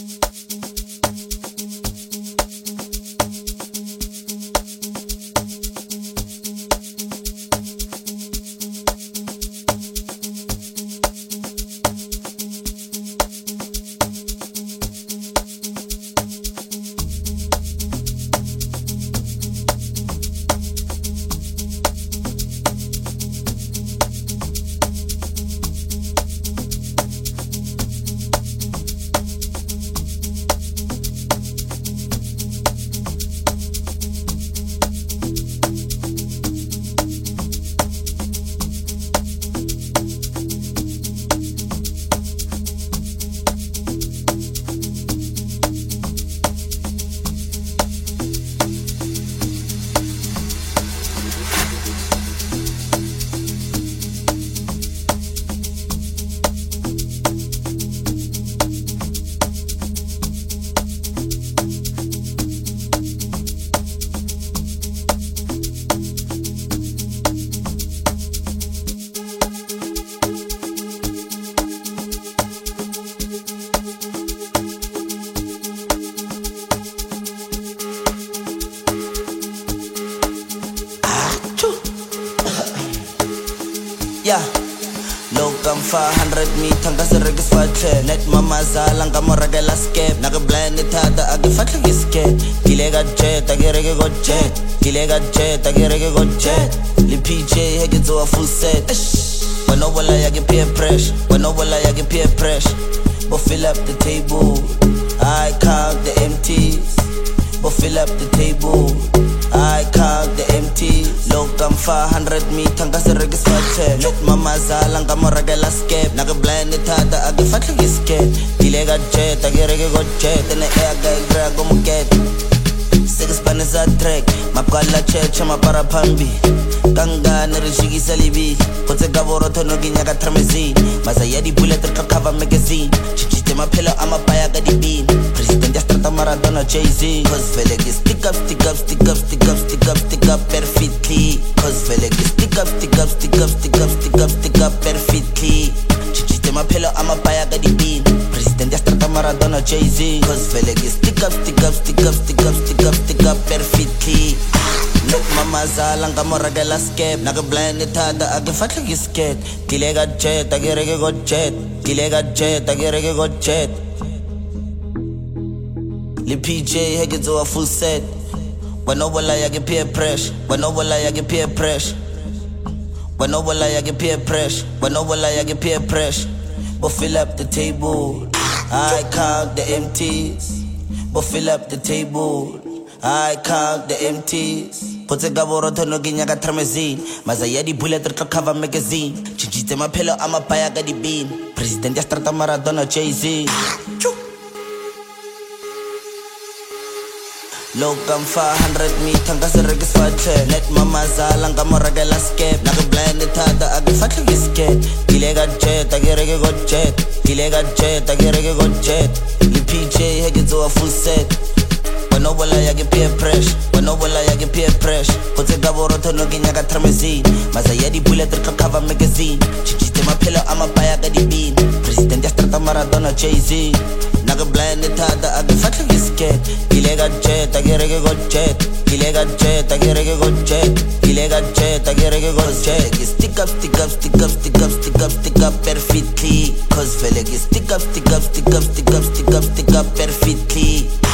Yeah, look, I'm 500 meter, ngase regis fatle. Net mama zala, ngamo regela skep. Naga blind tada, agi fatle gisket. Gilega jet, agi rege go jet. Gilega jet, agi rege go jet. Li PJ, hegi to a full set. When over la yagi peer pressure. When over la yagi peer pressure. But fill up the table. I count the empties. But fill up the table. I count the empty. Look, I'm 500 meter, ngase regis fatle. Net mama zala, ngamo regela skep. Naga blind tada, agi fatle gisket. Gilega jet, agi rege go jet. And the air guy grab go get. Six Spanish a track, mapkala checha mapara pambi. Kanga nerishigi salibi. Kote gavoro tono ginyaka tramezi. Masayadi bullet cover magazine. Chichite mapela ama paya gadi bean. President Yastrata Maradona Jay-Z. Cause velegi stick up, stick up, stick up, stick up, stick up, stick up perfectly. Cause velegi stick up, stick up, stick up, stick up, stick up, stick up perfectly. Chichite mapela ama paya gadi bean. President Yastrata Maradona Jay-Z. Cause velegi stick up, stick up, stick up, stick up, stick up, stick up perfectly. Look, mama zala, ngamo regela skep. Naga blind tada, agi fatle gisket. Gilega jet, agi rege go jet. Gilega jet, agi rege go jet. Li PJ, hegi to a full set. When over la yagi peer pressure. When over la yagi peer pressure. When over la yagi peer pressure. When over la yagi peer pressure. But fill up the table. I count the empties. But fill up the table. I count the empties. Kote gavoro tono ginyaka tramezine. Masayadi bullet cover magazine. Chichite mapelo ama paya gadi bean. President Yastrata Maradona Jay-Z. Look, I'm 500 meter, ngase regis fatle. Net mama zala, ngamo regela skep. Naga blind tada, agi fatle gisket. Gilega jet, agi rege go jet. Gilega jet, agi rege go jet. Li PJ, hegi to a full set. When over la yagi peer pressure. When over la yagi peer pressure. Kote gavoro tono ginyaka tramezine. Masayadi bullet cover magazine. Chichite mapelo ama paya gadi bean. President Yastrata Maradona Jay-Z. Naga blind tada, agi fatle gisket. Gilega jet, agi rege go jet. Gilega jet, agi rege go jet. Gilega jet, agi rege go jet. Stick up, stick up, stick up, stick up, stick up, stick up perfectly. Cause velegi stick up, stick up, stick up, stick up, stick up, stick up perfectly.